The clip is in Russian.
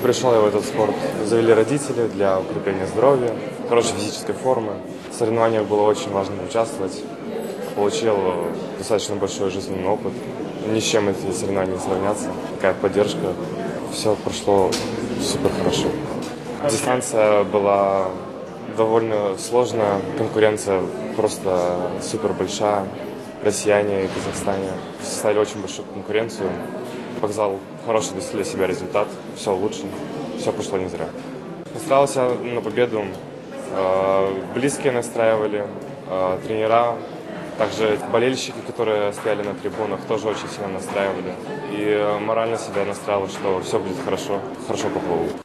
Пришел я в этот спорт. Завели родители для укрепления здоровья, хорошей физической формы. В соревнованиях было очень важно участвовать. Получил достаточно большой жизненный опыт. Ни с чем эти соревнования не сравнятся. Такая поддержка. Все прошло супер хорошо. Дистанция была довольно сложная. Конкуренция просто супер большая. Россияне и Казахстане составили очень большую конкуренцию. Показал хороший для себя результат. Все лучше. Все прошло не зря. Старался на победу. Близкие настраивали, тренера. Также болельщики, которые стояли на трибунах, тоже очень сильно настраивали. И морально себя настраивал, что все будет хорошо. Хорошо поплыву.